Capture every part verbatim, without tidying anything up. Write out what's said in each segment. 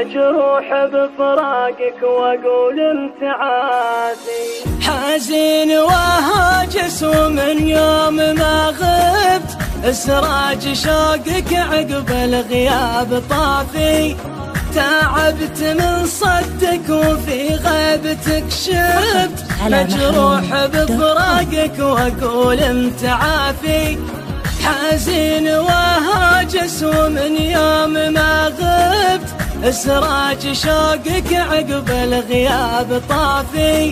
مجروح بفراقك واقول انت عافي. حزين وهاجس ومن يوم ما غبت اسراج شوقك عقب الغياب طافي. تعبت من صدك وفي غيبتك شبت مجروح بفراقك واقول انت عافي. حزين وهاجس ومن يوم ما غبت اسراج شوقك عقب الغياب طافي.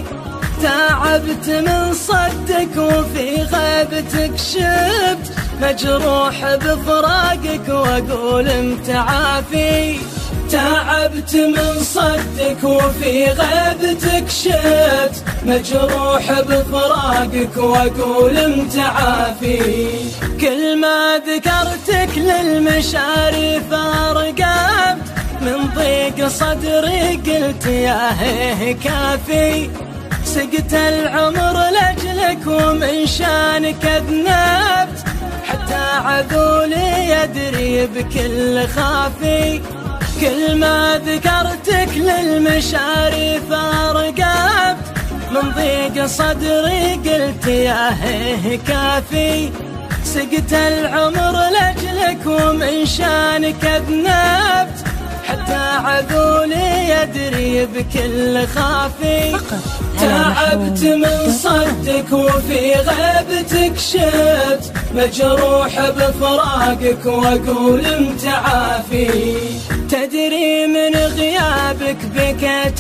تعبت من صدك وفي غيبتك شبت مجروح بفراقك واقول انت عافي. تعبت من صدك وفي غيبتك شبت مجروح بفراقك واقول انت عافي. كل ما ذكرتك للمشاري فارقاب من ضيق صدري قلت يا هيه كافي. سقت العمر لأجلك ومن شانك أذنبت حتى عذولي يدري بكل خافي. كل ما ذكرتك للمشاري فارقبت من ضيق صدري قلت يا هيه كافي. سقت العمر لأجلك ومن شانك أذنبت حتى عذولي يدري بكل خافي. تعبت من صدك وفي غيبتك شبت مجروح بفراقك واقول انت عافي. تدري من غيابك بكيت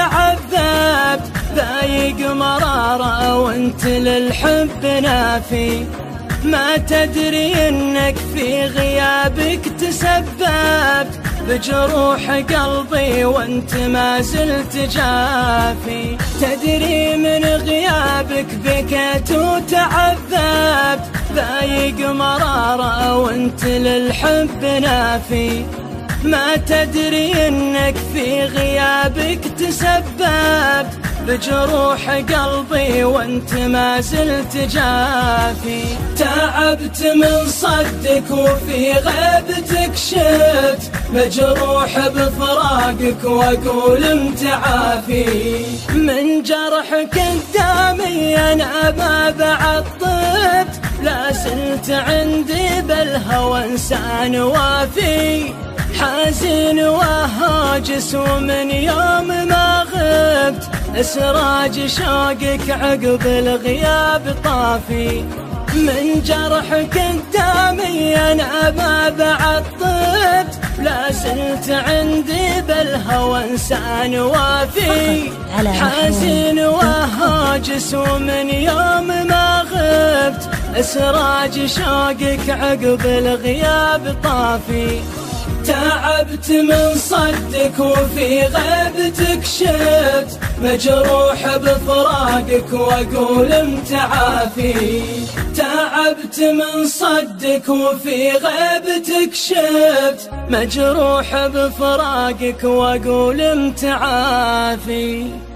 وتعذبت ضايق مرارة وانت للحب نافي. ما تدري انك في غيابك تسببت بجروح قلبي وانت ما زلت جافي. تدري من غيابك بكيت وتعذبت ضايق مرارة وانت للحب نافي. ما تدري انك في غيابك تسببت بجروح قلبي وانت ما زلت جافي. تعبت من صدك وفي غيبتك شبت مجروح بفراقك واقول انت عافي. من جرحك قدامي انا ما بعد طبت لا زلت عندي بالهوى انسان وافي. حزين وهاجس ومن يوم ما غبت اسراج شوقك عقب الغياب طافي. من جرحك قدامي انا ما بعد طبت لا زلت عندي بالهوى انسان وافي. حزين وهاجس ومن يوم ما غبت اسراج شوقك عقب الغياب طافي. تعبت من صدك وفي غيبتك شبت مجروح بفراقك واقول انت عافي. تعبت من صدك وفي غيبتك شبت مجروح بفراقك واقول انت عافي.